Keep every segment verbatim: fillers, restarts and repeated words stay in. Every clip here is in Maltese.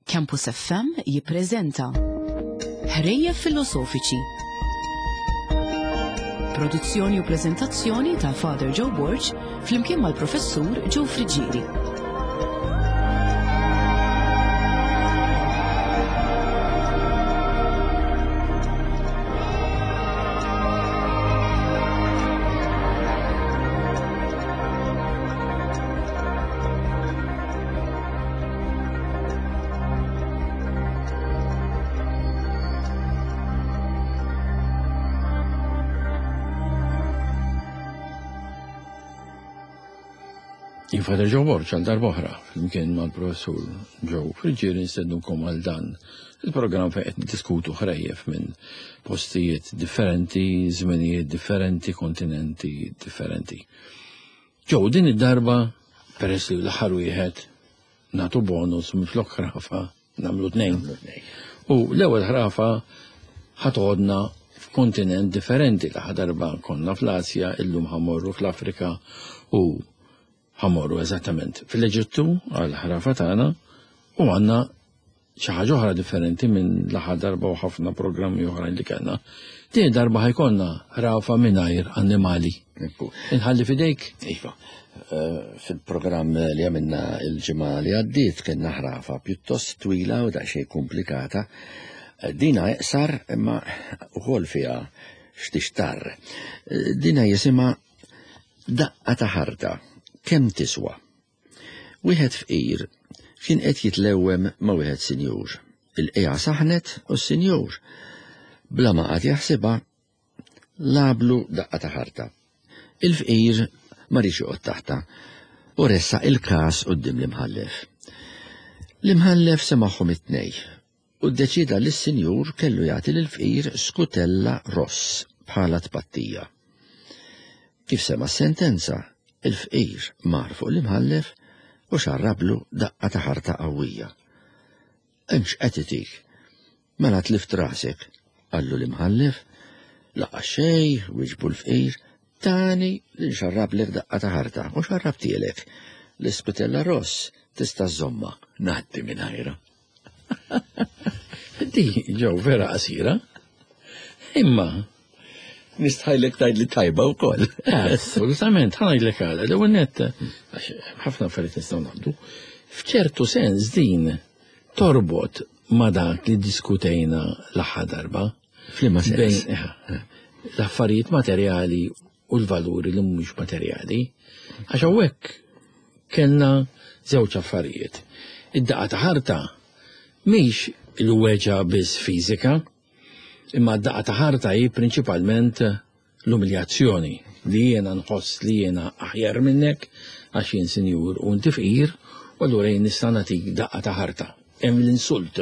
Campus F M jippreżenta Ħrejjef Filosofiċi. Produzzjoni u preżentazzjoni ta' Father Joe Borg flimkien mal-Professur Joe Frigieri. Father Joe Borg għal darboħra, flimkien mal-Professur Joe Frigieri nstednukom għal dan il-programm fejn qed niddiskutu ħrejjef minn postijiet differenti, żminijiet differenti, kontinenti differenti. Joe, din id-darba peress li l-aħħar wieħed nagħtu bonus minflok ħrafa nagħmlu tnejn. U l-ewwel ħrafa ħatgħodna f'kontinent differenti, l-aħħar darba konna fl-Asja, illum ħammorru fl-Afrika u ħamorru eżattament fil-Eġittu għal ħrafa tagħna u għandna xi ħaġa oħra differenti minn l-aħħar darba u ħafna programmi oħrajn li kellna. Din darba ħajkonna ħrafa mingħajr annimali. Inħalli fidejk? Iva. Fil-programm li għamilna il-ġimgħa li għaddiet kellna ħrafa pjuttost twila u daqsxejn komplikata. Dina iqsar imma ukoll fiha x'tixtar. Dina jisimha daqqa ta' ħarta. Kemm tiswa? Wieħed fqir kien qed jitlewwem ma' wieħed sinjur. Il-qija saħnet u s-sinjur bla ma qad jaħsibha lablu daqqa ta' ħarta. Il-fqir ma rridx joqgħod taħta u ressaq il-każ quddiem l-imħallef. L-imħallef semagħhom it-tnejn u ddeċida li s-sinjur kellu jagħti lill-fqir skutella ross bħala tpattija. Kif sema s-sentenza, il-fqir mar fuq l-imħallef u xarrablu daqqa ta' ħarta qawwija. Hemmx qed itik, mela tlift rasek, qallu l-imħallef, laqqa xejn wieġbu l-fqir, tani li nxarrablek daqqa ta' ħarta u xarrabtielek. L-ispitella ross tista' żomma ngħaddi mingħajrha. Di ġew vera qasira. Imma nistħajlek tajd li tajba u koll. Assolutament, ħanajdlek għala, l-ewwel nett, ħafna affarijiet nistgħu nagħmlu. F'ċertu sens din torbot ma' dak li diskutejna l-aħħar darba. Flimma sens. L-affarijiet materjali u l-valuri li mhumiex materjali. Għax hawnhekk kellna żewġ affarijiet. Id-daqqa ta' ħarta mhix il-weġa biss fiżika, imma d-daqqa ta' ħarta hi prinċipalment l-umiljazzjoni li jiena nħoss li jiena aħjar minnek għax jien sinjur u inti fqir u allura jien nista' nagħtik daqqa ta' ħarta. Hemm l-insult.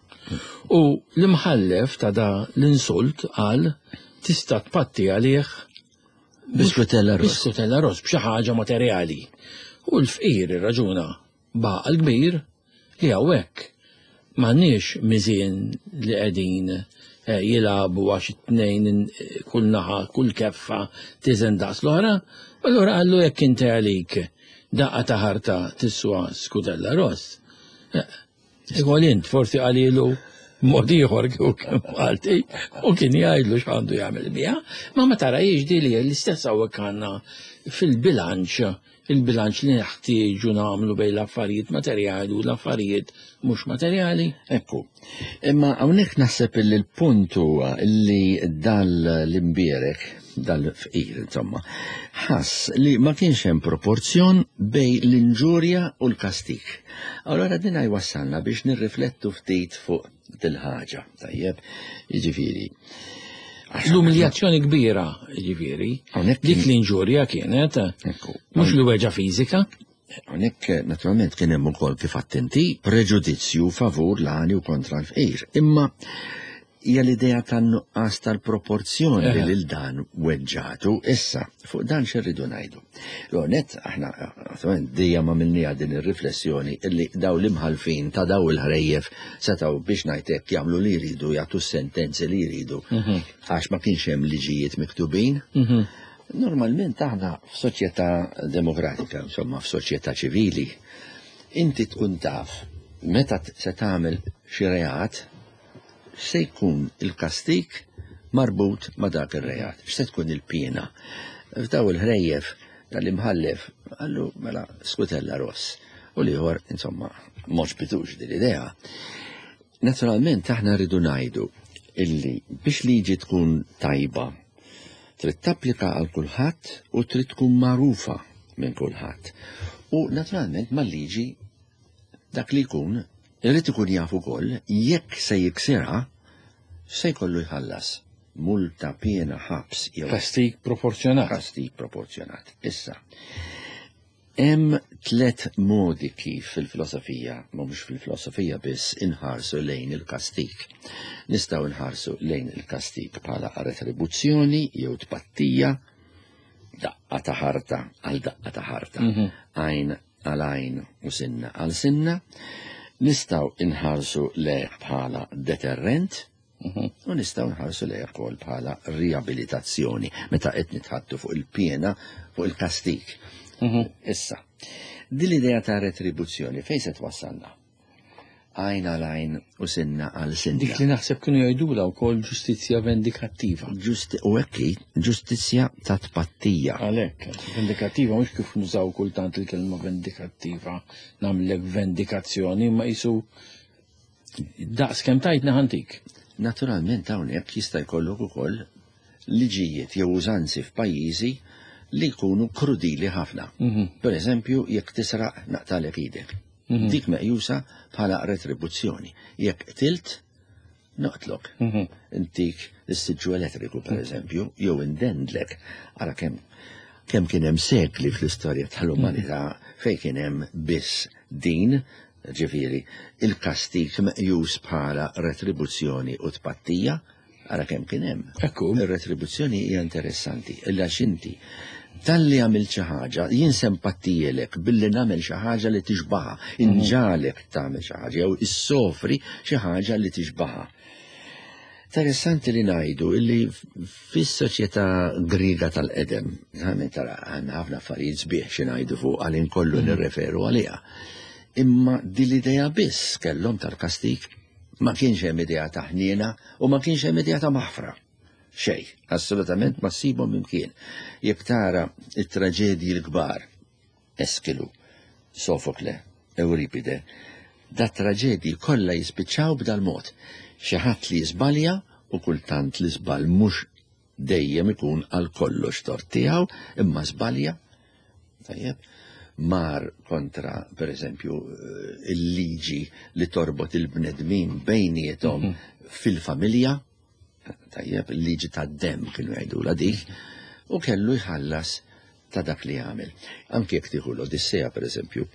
U l-imħallef ta' da l-insult qal tista' tpatti għalih biskutella ross. Biskutella ross b'xi ħaġa materjali. U l-fqir irraġuna baqa' l-kbir li hawnhekk m'għandniex miżien li qegħdin jilabu għax it-tnejn kull naħa, kull keffa tiżen daqs l-oħra, allura għallu jekk inti għalik daqqa ta' ħarta tiswa skutella ross. Ikoll int forsi għalilu mod ieħor kieku kemm Malti u kien jgħidlu x'għandu jagħmel biha, ma ma tara jiġdi li l-istess hawnhekk għandna fil-bilanċ il-bilanċ li neħtieġu nagħmlu bejn l-affarijiet materjali u l-affarijiet mhux materjali. Ekku. Imma hawnhekk naħseb li l-punt huwa li dal l-imbierek dal-fqir insomma ħass li ma kienx hemm proporzjon bejn l-inġurja u l-kastik. Allora din jwassalna biex nirriflettu ftit fuq dil-ħaġa. Tajjeb, jiġifieri. L-umiljazzjoni kbira, ġifieri, dik l-inġurja kienet, mhux l-weġa fiżika. Hawnhekk naturalment kien hemm ukoll kif attenti preġudizzju favur l-għani u kontra l-fqir. Imma hija l-idea tan-nuqqas tal-proporzjoni li lil dan weġġatu issa fuq dan x'irridu ngħidu. Ronet aħna dejjem għamilniha din ir-riflessjoni illi daw l-imħalfin ta' daw il-ħrejjef setgħu biex ngħidlek jagħmlu li jridu jagħtu s-sentenzi li jridu għax ma kienx hemm liġijiet miktubin. Normalment aħna f'soċjetà demokratika, insomma f'soċjetà ċivili, inti tkun taf meta se tagħmel xi reat, se jkun il-kastik marbut ma' dak ir-reat, x'se tkun il-pjena. F'daw il-ħrejjef tal-imħallef għallu mela skutella ross u liħor insomma mhux bitux din l-idea. Naturalment aħna rridu ngħidu illi biex liġi tkun tajba trid tapplika għal kulħadd u trid tkun magħrufa minn kulħadd. U naturalment mal-liġi dak li jkun irid ikun jafu wkoll jekk se jiksirha se jkollu jħallas multa piena ħabs jew kastik proporzjonat. Kastik proporzjonat. Issa, hemm tliet modi kif fil-filosofija, mhux fil-filosofija biss inħarsu lejn il-kastik. Nistgħu nħarsu lejn il-kastik bħala retribuzzjoni jew tpattija, daqqa ta' ħarta għal daqqa ta' ħarta, għajn għal għajn u sinna għal sinna. Nistgħu inħarsu lejh bħala deterrent, u nistaw nħarsu lejha wkoll bħala riabilitazzjoni meta qed nitħattu fuq il-pjena fuq il-kastik. Issa, din l-idea ta' retribuzzjoni fejn se twassalna? Għajn għal għajn u sinna għal sinna. Dik li naħseb kienu jgħidula wkoll ġustizzja vendikattiva. U hekk ġustizzja ta' tpattija. Għalhekk, vendikattiva mhux kif nużaw kultant il-kelma vendikattiva nagħmlek vendikazzjoni ma jisu daqs kemm tajtna ħantik. Naturalment hawnhekk jista' jkollok ukoll liġijiet jew użanzi f'pajjiżi li jkunu krudili ħafna. Per eżempju, jekk tisraq naqtalek idek. Dik meqjusa bħala retribuzzjoni. Jekk tilt, noqtlok. Intik l-istiġġu elettriku, per eżempju, jew indendlek. Ara kemm kemm kien hemm sekli fl-istorja tal-umanità fejn kien hemm biss din, ġifieri, il-kastik meqjus bħala retribuzzjoni u tpattija, ara kemm kien hemm. Ir-retribuzzjoni hija interessanti, illa x'inti talli għamil xi ħaġa, jien sempattijilek billi nagħmel xi ħaġa li tixbaħa, inġalek tagħmel xi ħaġa jew issofri xi ħaġa li tixbaħa. Interessanti li ngħidu illi fis-soċjetà Griega tal-qedem, tara għandna ħafna affarijiet sbieħ xi ngħidu fuq għalin kollu nirreferu għaliha. Imma din l-idea biss kellhom tal-kastik ma kienx hemm idea ta' ħniena u ma kienx hemm idea ta' maħfra. Xej, assolutament ma ssibhom imkien. Jekk tara it-traġedji l-kbar, Eskilu, Sofokle, Euripide, da traġedji kollha jispiċċaw b'dal mod. Xi ħadd li żbalja u kultant li żball mhux dejjem ikun għal kollox tort tiegħu, imma żbalja. Tajjeb, mar kontra, per eżempju, il-liġi li torbot il-bnedmin bejniethom fil-familja, tajjeb, il-liġi ta' dem kienu jgħidula dik, u kellu jħallas ta' dak li għamil. Anke jekk tieħu l-Odissea, per eżempju,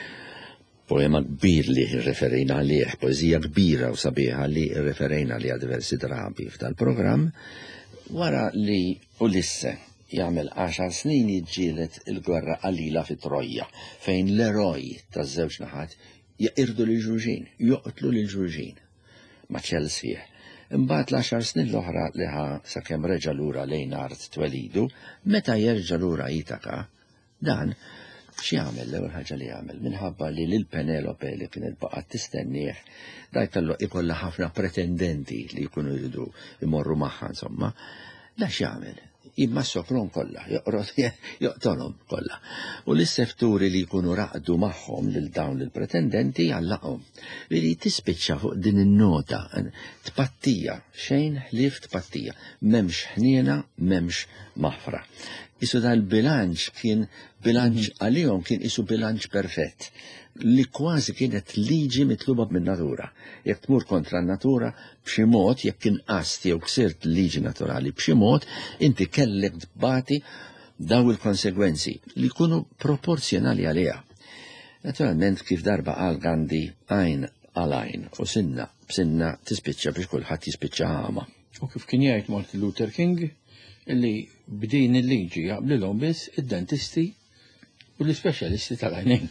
poema kbir li referejna għalih, poezija kbira u sabiħa li referejna li għal diversi drabi f'dal-programm, wara li Ulisse jagħmel għaxar snin jiġġieled il-gwerra qalila fi Trojja, fejn l-eroj taż-żewġ naħat jaqirdu lil xulxin, joqtlu lil xulxin ma' ċelsieħ. Imbagħad l-għaxar snin l-oħra li ħa sakemm reġa' lura lejn art twelidu, meta jerġa' lura Itaka, dan xi għamel l-ewwel ħaġa li għamel minħabba li lil Penelope li kienet baqgħet tistennieh dak kellha ikollha ħafna pretendenti li jkunu jridu imorru magħha insomma, da x'jagħmel? Imma s-sopron kollha, joqtolhom kollha. U l-issefturi li jkunu raqdu magħhom lil dawn il-pretendenti jallaqhom. Li tispiċċa fuq din in-nota tpattija, xejn ħlief tpattija, m'hemmx ħniena, m'hemmx maħfra. Isu dal-bilanċ kien bilanċ għalihom kien isu bilanċ perfett li kważi kienet liġi mitluba minn natura. Jekk tmur kontra n-natura b'xi mod, jekk inqast jew ksirt liġi naturali b'xi mod, inti kellek tbati daw il-konsegwenzi li jkunu proporzjonali għaliha. Naturalment kif darba qal Gandhi għajn għal għajn u sinna b'sinna tispiċċa biex kulħadd jispiċċa ħama. U kif kien jgħid Martin Luther King illi b'din il-liġi jaqblilhom biss id-dentisti u l-ispeċjalisti tal-għajnejn.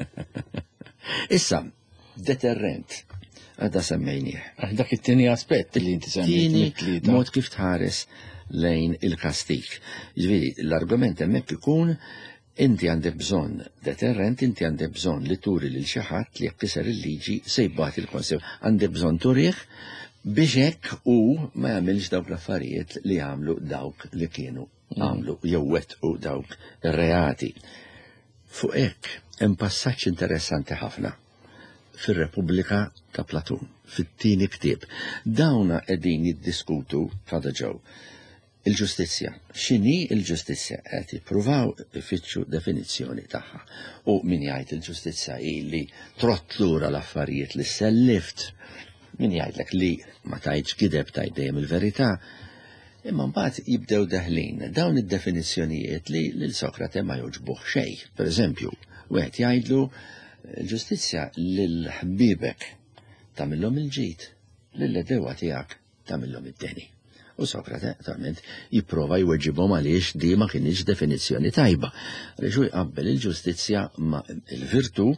Issa, deterrent, għadda semmejnieh. Dak it-tieni aspett li inti semmejt. Tieni mod kif tħares lejn il-kastik. Ġifieri, l-argument hemmhekk ikun inti għandek bżonn deterrent, inti għandek bżonn li turi lil xi ħadd li jekk kiser il-liġi se jibgħat il-konsew. Għandek bżonn turih biex hekk u ma jagħmilx dawk l-affarijiet li jagħmlu dawk li kienu għamlu jew wettqu dawk ir-reati. Fuq hekk hemm passaġġ interessanti ħafna fir-Repubblika ta' Platun, fit-tieni ktieb. Dawna qegħdin jiddiskutu Father Joe il-ġustizzja. X'inhi il-ġustizzja? Qed jippruvaw ifittxu definizzjoni tagħha. U min jgħid il-ġustizzja hi li trott lura l-affarijiet li sellift. Min jgħidlek li ma tajtx kideb tajt dejjem il-verità. Imma mbagħad jibdew daħlin dawn id-definizzjonijiet li lil Sokrate ma joġbuh xejn. Pereżempju, wieħed jgħidlu l-ġustizzja lil ħbibek tagħmilhom il-ġid, lill-edewa tiegħek tagħmilhom id-deni. U Sokrate talment jipprova jweġibhom għaliex di ma kienx definizzjoni tajba. Għaliex hu jqabbel il-ġustizzja ma il-virtu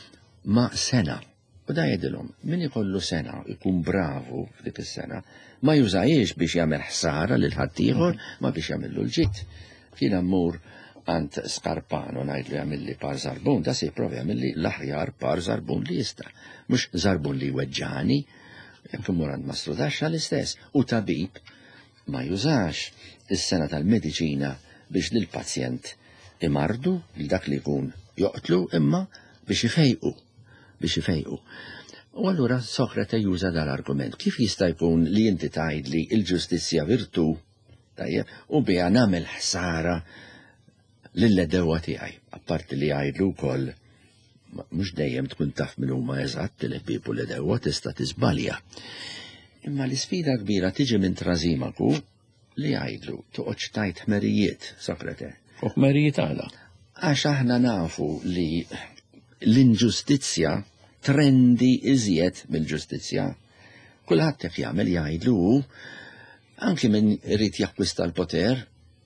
ma sena. U da jgħidilhom min ikollu sena ikun bravu f'dik is-sena ma jużajiex biex jagħmel ħsara lil ħaddieħor ma biex jagħmillu l-ġid. Kien ammur għand Skarpano ngħidlu jagħmilli par żarbun, da se jipprova jagħmilli l-aħjar par żarbun li jista'. Mhux żarbun li weġġani, jekk imur għand Mastru Taxxa l-istess. U tabib ma jużax is-sena tal-mediċina biex lil pazjent imardu l dak li jkun joqtlu imma biex ifejqu biex ifejqu. U allura Sokrate juża dal-argument. Kif jista' jkun li inti tgħidli l-ġustizzja virtu tajjeb u biha nagħmel ħsara lill-edewa tiegħi. Apparti li jgħidlu wkoll mhux dejjem tkun taf min huma eżatt il-ħbieb u l-edewa tista' tiżbalja. Imma l-isfida kbira tiġi minn Trasimaku li jgħidlu toqgħodx tajt ħmerijiet, Sokrate. U ħmerijiet għala. Għax aħna nafu li l-inġustizzja trendi iżjed mill-ġustizzja. Kulħadd jekk jagħmel jgħidlu anke min irid jakkwista l-poter,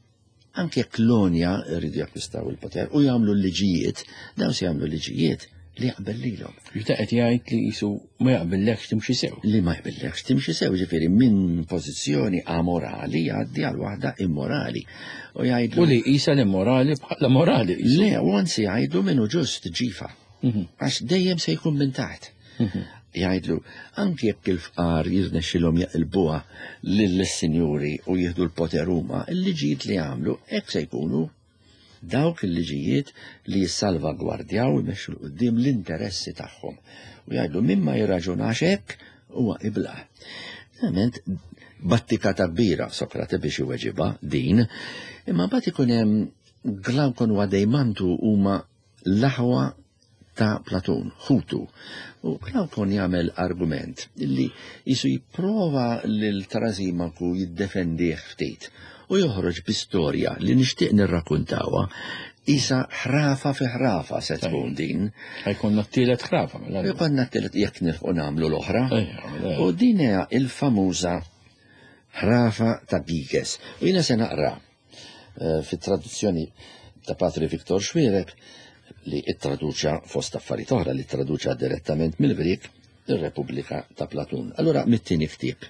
anke jekk l-onja irid jakkwistaw il-poter u jagħmlu l-liġijiet, dawn se jagħmlu liġijiet li jaqbel lilhom. Jista' qed jgħid li jisu ma jaqbillekx timxi sew. Li ma jaqbillekx timxi sew, ġifieri minn pożizzjoni amorali jgħaddi għal waħda immorali. U jgħidlu U li qisha l-immorali bħala morali. Le, u anzi jgħidu minnu ġust ġifa. Għax dejjem se jkun minn taħt. Jgħidlu, anki jekk il-fqar jirnexxilhom jaqilbuha lill-sinjuri u jieħdu l-poter huma, il-liġijiet li għamlu hekk se jkunu dawk il-liġijiet li jissalvagwardjaw imexxu l-qudiem l-interessi tagħhom. U jgħidlu min ma jirraġunax hekk huwa ibla. Verament battikata kbira Sokrate biex iweġibha din, imma mbagħad ikun hemm Glaukon u Adeimantu huma l-aħwa ta' Platun, Ħutu. U Glaukon jagħmel argument li jisu jipprova lil Trasimaku jiddefendih ftit u joħroġ b'istorja li nixtieq nirrakkuntawha isa ħrafa fi ħrafa se tkun din. Ħajkonna t-tielet ħrafa. Jkollna t-tielet jekk nilħqu nagħmlu l-oħra. U din hija il-famuża ħrafa ta' Giges. U jiena se naqra fit-traduzzjoni ta' Patri Viktor Xwierek li it-traduċa fost affarijiet oħra li traduċa direttament mill-Grik ir-Repubblika ta' Platun. Allura mit-tieni ktieb.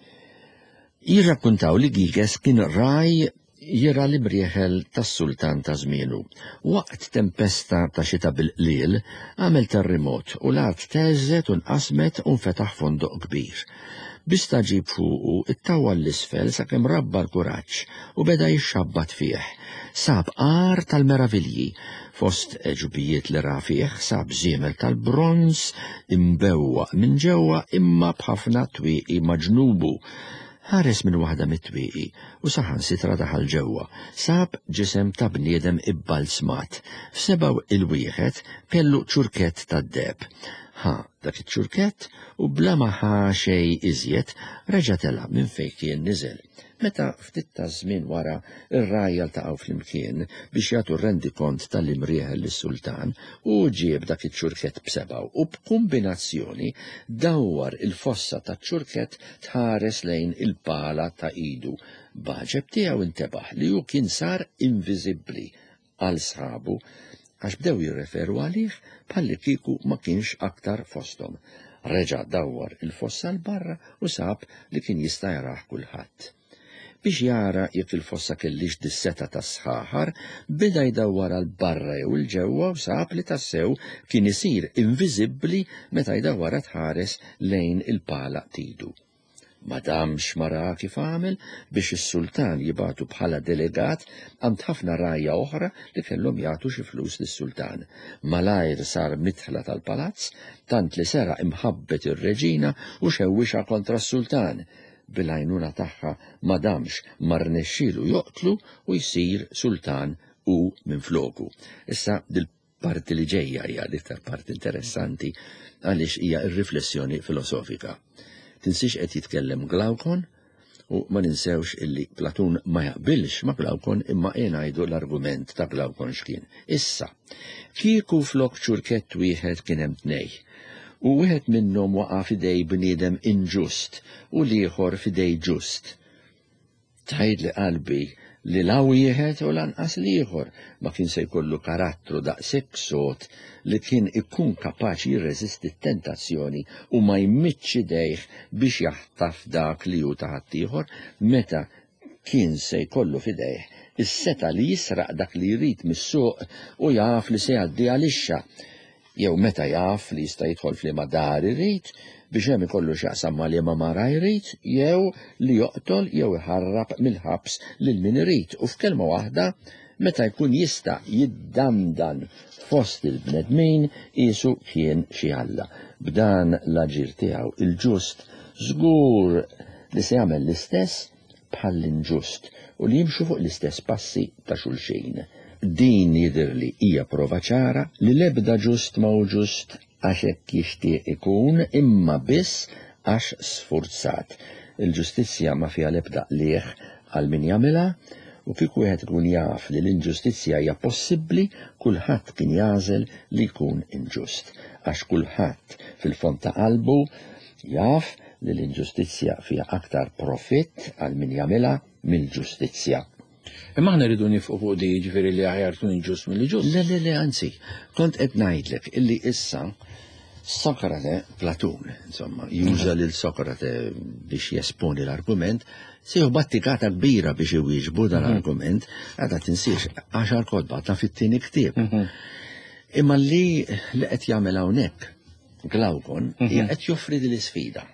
Jirrakkuntaw li Giges kien raj jira li brieħel tas-sultan ta' żmienu. Waqt tempesta ta' xita bil-qliel għamel terremot u l-art teżet u nqasmet u nfetaħ fondoq kbir. Bistaġib fuqu it-tawa l-isfel sakemm rabba l-kuraġġ u beda jixxabbat fih. Sab qar tal-meravilji fost ġubijiet li ra fih, sab żiemel tal-bronz imbewwa minn ġewwa imma b'ħafna twieqi maġnubu. Ħares minn waħda mit-twieqi u saħansitra daħal ġewwa. Sab ġisem ta' bniedem ibbalsmat. F'sebaw il-wieħed kellu ċurkett tad-deb. Ha, dak iċ-ċurkett u bla ma ħa xej iżjed reġa' telha minn fejn kien niżel. Meta ftit ta' żmien wara ir-rajja ltaqgħu flimkien biex jagħtu rendikont tal-imrieħel lis-sultan u ġieb dak iċ-ċurkett b'sebaw u b'kombinazzjoni dawwar il-fossa taċ-ċurkett tħares lejn il-pala ta' idu. Baġeb tiegħu intebaħ li hu kien sar inviżibbli għal sħabu għax bdew jirreferu għalih bħalli kieku ma kienx aktar fosthom. Reġa' dawwar il-fossa l barra u sab li kien jista' jarah kulħadd. biex jara jekk il-fossa kellix dis-seta ta' sħaħar, bida jdawwar għal barra jew il-ġewwa u sab li tassew kien isir inviżibbli meta jdawwar tħares lejn il-pala tidu. Madamx mara kif għamel biex is-sultan jibatu bħala delegat għand ħafna rajja oħra li kellhom jagħtu xi flus lis-sultan. Malajr sar mitħla tal-palazz, tant li sera imħabbet ir-reġina u xewwixa kontra s-sultan. Bil-għajnuna tagħha madamx marnexxielu joqtlu u jsir sultan u minfloku. Issa dil-parti li ġejja hija l-iktar parti interessanti għaliex hija r-riflessjoni filosofika. Tinsiex qed jitkellem Glaucon u ma ninsewx illi Platun ma jaqbilx ma Glaucon imma ngħidu l-argument ta' Glaucon x'kien. Issa, kieku flok ċurkett wieħed kien hemm tnej, u wieħed minnhom waqa' fidej bniedem inġust u l-ieħor fidej ġust. Tgħid li qalbi li law wieħed u lanqas l-ieħor ma kien se jkollu karattru daqshekk sod li kien ikun kapaċi jirreżisti t-tentazzjoni u ma jmitx idejh biex jaħtaf dak li hu taħat ieħor meta kien se jkollu fidejh is-seta li jisraq dak li jrid mis-suq u jaf li se jgħaddi għalixxa, jew meta jaf li jista' jidħol f'liema dar irid biex hemm ikollu x'jaqsam ma' liema mara jrid, jew li joqtol jew iħarrab mill-ħabs lil min irid u f'kelma waħda meta jkun jista' jiddamdan fost il-bnedmin qisu kien xi Alla. B'dan l-aġir tiegħu il-ġust żgur li se jagħmel l-istess bħal l-inġust u li jimxu fuq l-istess passi ta' xulxin. Din jidhirli hija prova ċara li l-ebda ġust ma hu ġust għax hekk jixtieq ikun imma biss għax sfurzat. Il-ġustizzja ma fiha l-ebda qlieħ għal min jagħmilha u kieku wieħed ikun jaf li l-inġustizzja hija possibbli, kulħadd kien jażel li jkun inġust. Għax kulħadd fil-fond ta' qalbu jaf li l-inġustizzja fiha aktar profitt għal min jagħmilha mill-ġustizzja. Imma aħna rridu nifqu fuq di ġifieri li aħjar tkun inġust milli ġust. Le, le, le, anzi, kont qed ngħidlek illi issa Sokrate, Platun, insomma, juża lil Sokrate biex jesponi l-argument, sew battikata kbira biex iwieġbu dan l-argument, għadha tinsiex għaxar kodba ta' fit-tieni ktieb. Imma li li qed jagħmel hawnhekk Glaucon hija qed joffri din l-isfida.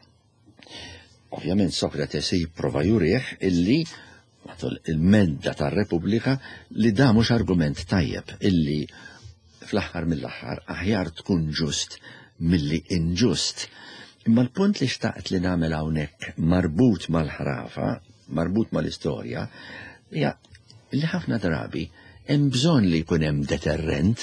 Ovvjament Sokrate se jipprova jurih illi matul il-medda tar-Repubblika li da mhux argument tajjeb illi fl-aħħar mill-aħħar aħjar tkun ġust milli inġust. Imma l-punt li xtaqt li nagħmel hawnhekk marbut mal-ħrafa, marbut mal-istorja, hija li ħafna drabi hemm bżonn li jkun hemm deterrent.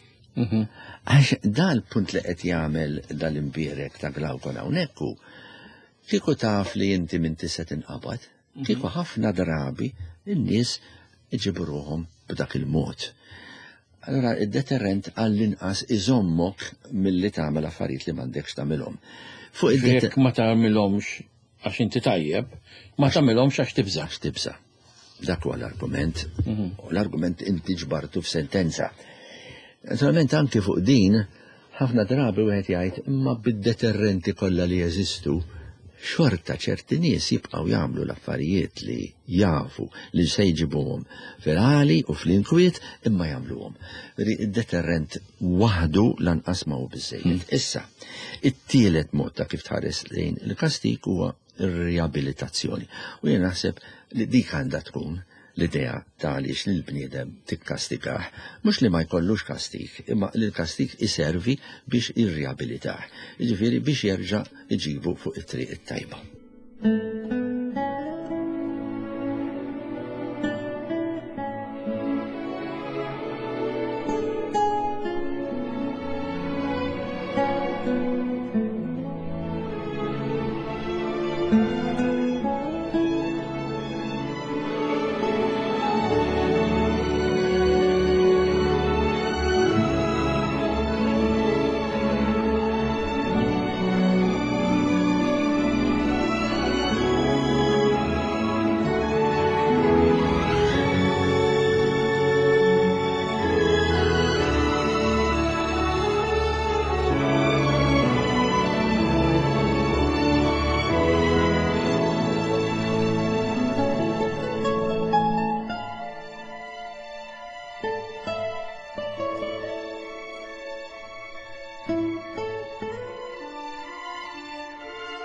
Għax da l-punt li qed jagħmel dal-imbierek ta' Glaucon hawnhekk hu kieku taf li inti minn tista' tinqabad, kieku ħafna drabi in-nies iġibruhom b'dak il-mod. Allora, id-deterrent għall-inqas iżommok mill-li tagħmel affarijiet li m'għandekx tagħmilhom. Fuq id-deterrent ma tagħmilhomx għax inti tajjeb, ma tagħmilhomx għax tibża. Għax tibża. Dak huwa l-argument. U l-argument inti ġbartu f'sentenza. Naturalment anke fuq din, ħafna drabi wieħed jgħid imma bid-deterrenti kollha li jeżistu, xorta ċerti nies jibqgħu jagħmlu l-affarijiet li jafu li se jġibuhom fil-għali u fl-inkwiet imma jagħmluhom. Id-deterrent waħdu lanqas ma hu biżejjed. Issa, it-tielet mod ta' kif tħares lejn il-kastik huwa r-riabilitazzjoni. U jien naħseb li dik għandha tkun l-idea ta' għaliex li l-bniedem tikkastikah, mhux li ma jkollux kastik, imma li l-kastik iservi biex irriabilitah, jiġifieri biex jerġa' iġibu fuq it-triq it-tajba.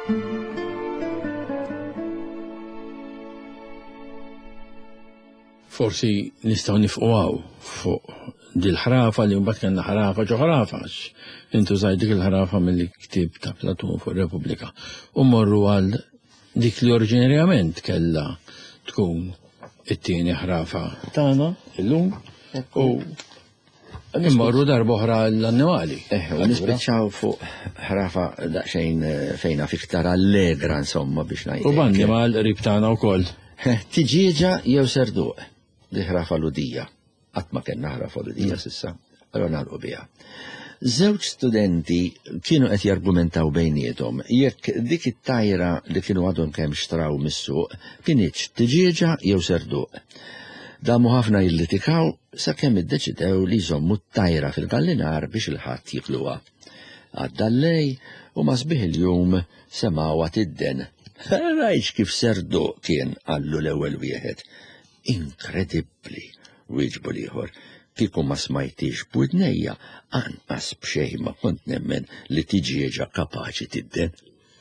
Forsi nistaw nifqwaw fuq dil-ħrafa li mbagħad kellna ħrafa ġo ħrafax. Intu żgħid dik il-ħrafa mill-ktieb ta' Platun fuq Repubblika. U morru għal dik li oriġinarjament kellha tkun it-tieni ħrafa tagħna illum u immorru darba oħra l-annimali. Eh, u nispiċċaw fuq ħrafa daqsxejn fejna fiktar allegra insomma biex ngħid. U b'annimal qrib tagħna wkoll. Tiġieġa jew serduq. Di ħrafa ludija, għatma kena ħrafa ludija sissa, għallu nagħlqu biha. Żewġ studenti kienu qed jargumentaw bejnietom jekk dik it-tajra li kienu għadhom kemm xtraw mis-suq kienx tiġieġa jew serduq. Damu ħafna jillitikaw sakemm iddeċidew li jżommu t-tajra fil-gallinar biex il-ħadd jikluha. Għadda l-lej u ma sbieħ il-jum semgħuha tidden. Rajx kif serduq kien għallu l-ewwel wieħed. Inkredibbli, wieġbu ieħor, kieku ma smajtix b'widnejja anqas b'xejn ma kont nemmen li tiġieġa kapaċi tidden.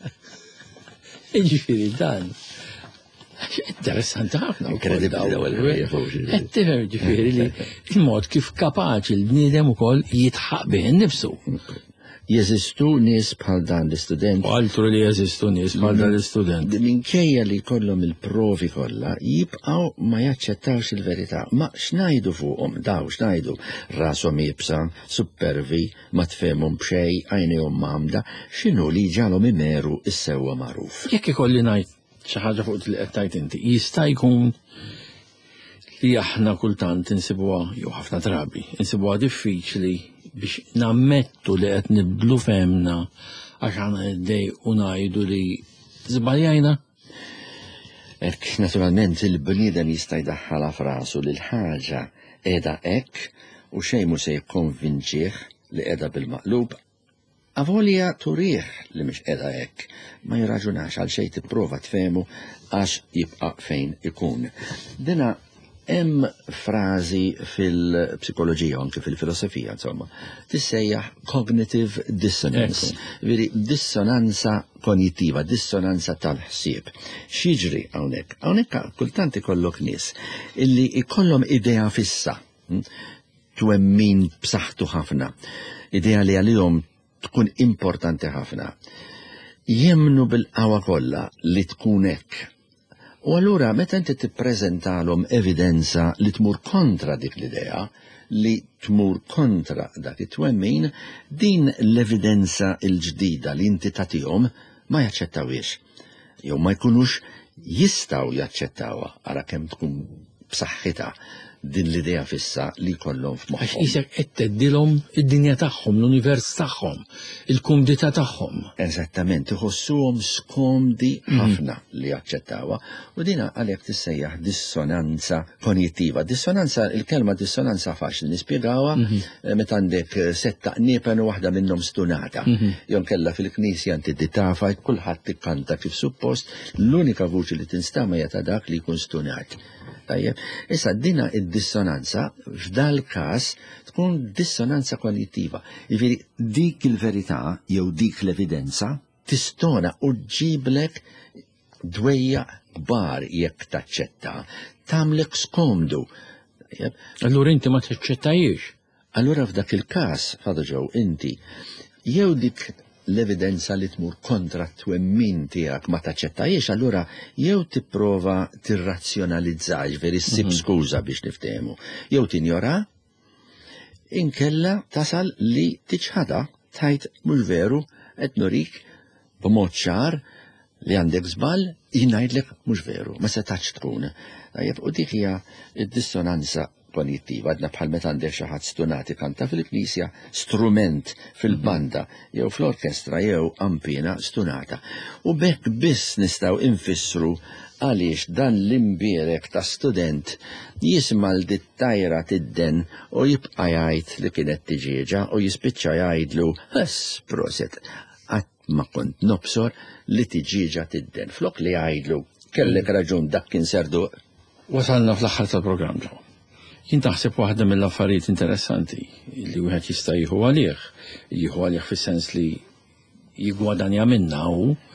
Jiġifieri dan. Interessanti ħafna. Inkredibbli l-ewwel wieħed. Qed tifhem ġifieri li l-mod kif kapaċi l-bniedem ukoll jitħaq bih innifsu. Jeżistu nies bħal dan l-istudent. U altru li jeżistu nies bħal dan l-istudent. Minkejja li kollhom il-provi kollha jibqgħu ma jaċċettawx il-verità. Ma x'ngħidu fuqhom daw x'ngħidu rashom jibsa, supervi, ma tfehmhom b'xejn, għajnejhom m'għamda, x'inhu li ġalhom imeru is-sewwa magħruf. Jekk ikolli ngħid xi ħaġa fuq li qed tgħid inti, jista' jkun li aħna kultant insibuha jew ħafna drabi, insibuha diffiċli biex nammettu li qed nibdlu femna għax għana id-dej u ngħidu li żbaljajna. Ek, naturalment il-bniedem jista' jdaħħala f'rasu li l-ħaġa qiegħda hekk u xejn mhu se jikkonvinċih li qiegħda bil-maqlub. Avolja turih li mhix qiegħda hekk, ma jirraġunax għal xejn tipprova tfehmu għax jibqa' fejn ikun. Dina hemm frażi fil-psikoloġija u anke fil-filosofija, insomma, tissejjaħ cognitive dissonance. Veri dissonanza kognittiva, dissonanza tal-ħsieb. X'jiġri hawnhekk? Hawnhekk kultant ikollok nies illi ikollhom idea fissa, twemmin b'saħħtu ħafna, idea li għalihom tkun importanti ħafna. Jemnu bil-qawwa kollha li tkun hekk. U allura meta inti tippreżentalhom evidenza li tmur kontra dik l-idea, li tmur kontra dak it-twemmin, din l-evidenza l-ġdida li inti tagħtihom ma jaċċettawiex. Jew ma jkunux jistgħu jaċċettawha ara kemm tkun b'saħħitha din l-idea fissa li jkollhom f'moħħhom. Għax isek qed teddilhom id-dinja tagħhom, l-univers tagħhom, il-kumdità tagħhom. Eżattament, iħossuhom skomdi ħafna li jaċċettawha u dina għalhekk tissejjaħ dissonanza kognittiva. Dissonanza, il-kelma dissonanza faċli nispjegawha meta għandek setta qniepen u waħda minnhom stunata. Jew kellha fil-knisja inti titafa kulħadd tikkanta kif suppost, l-unika vuċi li tinstama hija ta' dak li jkun stunat. Issa dina id-dissonanza f'dal każ tkun dissonanza kognittiva. Jiġifieri dik il-verità jew dik l-evidenza tistona u ġiblek dwejja kbar jekk taċċetta, tagħmlek skomdu. Allura inti ma taċċettajiex. Allura f'dak il-każ, Fadu Ġew, inti jew dik l-evidenza li tmur kontra t-twemmin tiegħek ma taċċettajiex, allura jew tipprova tirrazzjonalizza, veri ssib skuża biex niftehmu, jew tinjora, inkella tasal li tiċħada tajt mhux veru qed nurik b'mod ċar li għandek żball jien ngħidlek mhux veru, ma setax tkun. U dik hija d-dissonanza kognittiva, għadna bħal meta għandek xi ħadd stunati kanta fil-knisja strument fil-banda jew fl-orkestra jew ampina stunata. U bekk biss nistgħu infissru għaliex dan l-imbierek ta' student jisma' l-dittajra tidden u jibqa' jgħid li kienet tiġieġa u jispiċċa jgħidlu ħess proset qatt ma kont nobsor li tiġieġa tidden. Flok li jgħidlu kellek raġun dak kien serduq. Wasalna fl-aħħar tal-programm ġew. Jien taħseb waħda mill-affarijiet interessanti li wieħed jista' jieħu għalih, jieħu għalih fis-sens li jigwadanja minnha hu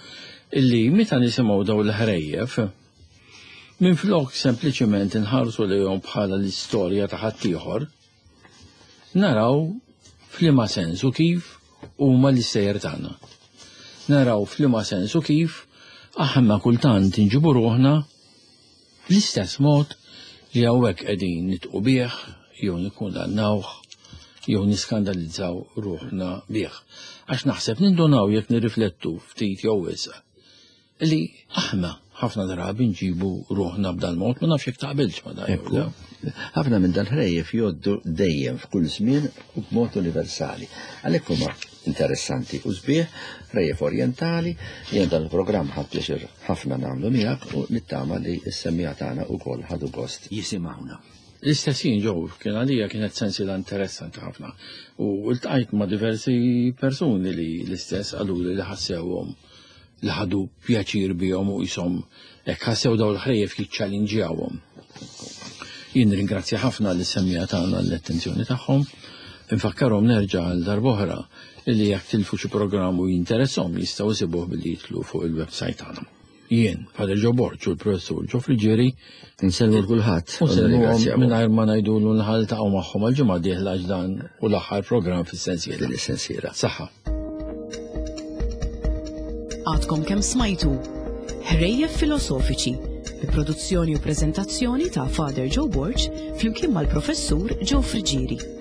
illi meta nisimgħu daw l-ħrejjef minn flok sempliċement inħarsu lejhom bħala l-istorja ta' ħaddieħor, naraw f'liema sensu kif huma l-istejjer tagħna. Naraw f'liema sensu kif aħna kultant inġibu ruħna l-istess mod li hawnhekk qegħdin nitqu bih jew nikkundannawh jew niskandalizzaw ruħna bih. Għax naħseb nindunaw jekk nirriflettu ftit jew wisq li aħna ħafna drabi nġibu ruħna b'dan mod ma nafx jekk taqbilx ma dajju. Ħafna minn dal-ħrejjef jgħoddu dejjem f'kull żmien u b'mod universali. Għalhekk huma interessanti u sbieħ, ħrejjef orjentali, jien dan il-programm ħadd pjaċir ħafna nagħmlu miegħek u nittama li s-semmija tagħna wkoll ħadu gost jisimgħuna. L-istessin ġew kien għalija kienet sensiela interessanti ħafna u ltqajt ma' diversi persuni li l-istess għaluli li ħassewhom li ħadu pjaċir bihom u jisom hekk ħassew daw l-ħrejjef jiċċalinġjawhom. Jien ringrazzja ħafna li semmija tagħna l-attenzjoni tagħhom, infakkarhom nerġa' għal darb'oħra li jekk tilfu xi programm u jinteresshom jistgħu jsibuh billi jidħlu fuq il-website tagħna. Jien, Father Joe Borch u l-Professur Ġo Friġieri, Nselmu l-kulħadd. Nselmuhom mingħajr ma ngħidulu nħaltaqgħu magħhom għall-ġimgħa d-dieħla dan u l-aħħar programm fis-sensiela. Fil-sensiela. Saħħa. Għadkom kemm smajtu ħrejjef filosofiċi bi produzzjoni u preżentazzjoni ta' Father Joe Borch flimkien mal-Professur Ġo Friġieri.